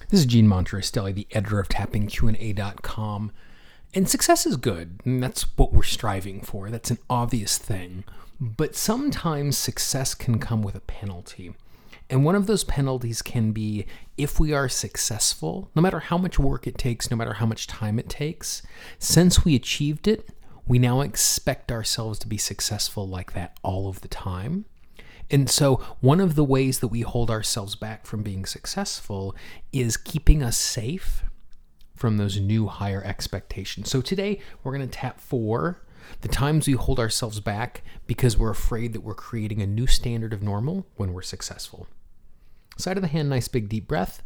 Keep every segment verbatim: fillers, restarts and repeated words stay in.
This is Gene Monterestelli, the editor of tapping Q and A dot com. And success is good, and that's what we're striving for. That's an obvious thing. But sometimes success can come with a penalty. And one of those penalties can be if we are successful, no matter how much work it takes, no matter how much time it takes, since we achieved it, we now expect ourselves to be successful like that all of the time. And so one of the ways that we hold ourselves back from being successful is keeping us safe from those new higher expectations. So today we're going to tap four, the times we hold ourselves back because we're afraid that we're creating a new standard of normal when we're successful. Side of the hand, nice big deep breath.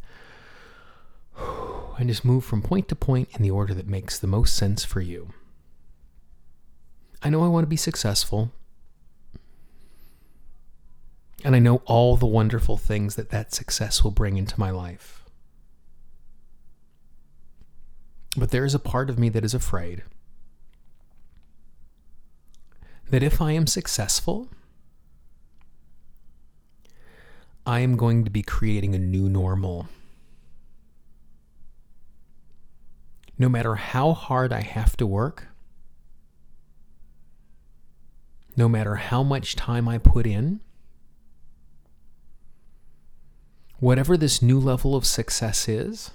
And just move from point to point in the order that makes the most sense for you. I know I want to be successful. And I know all the wonderful things that that success will bring into my life. But there is a part of me that is afraid that if I am successful, I am going to be creating a new normal. No matter how hard I have to work, no matter how much time I put in, whatever this new level of success is,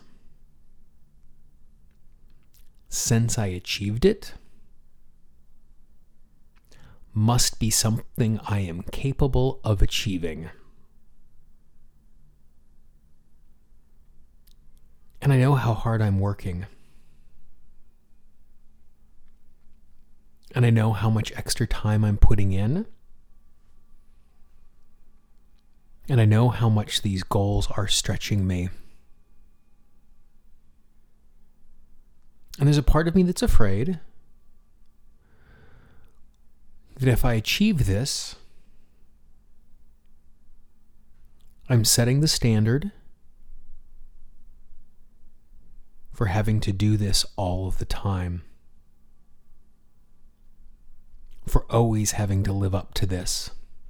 since I achieved it, must be something I am capable of achieving. And I know how hard I'm working. And I know how much extra time I'm putting in. And I know how much these goals are stretching me. And there's a part of me that's afraid that if I achieve this, I'm setting the standard for having to do this all of the time. For always having to live up to this.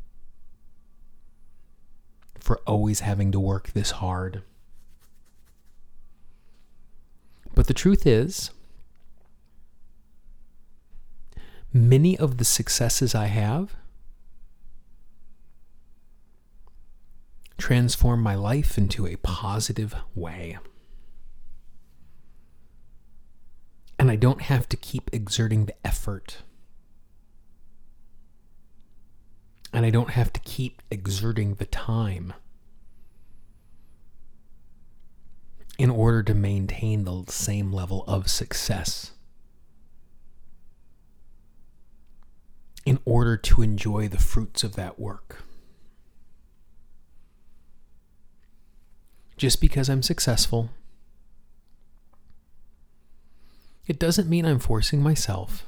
For always having to work this hard. But the truth is, many of the successes I have transform my life into a positive way. And I don't have to keep exerting the effort. And I don't have to keep exerting the time in order to maintain the same level of success. In order to enjoy the fruits of that work. Just because I'm successful, it doesn't mean I'm forcing myself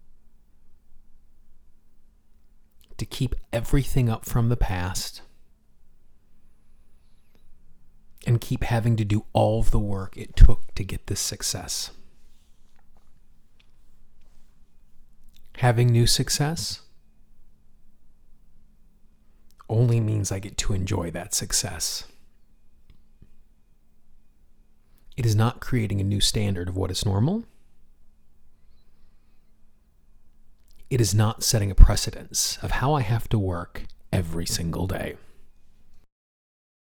to keep everything up from the past and keep having to do all of the work it took to get this success. Having new success only means I get to enjoy that success. It is not creating a new standard of what is normal. It is not setting a precedence of how I have to work every single day.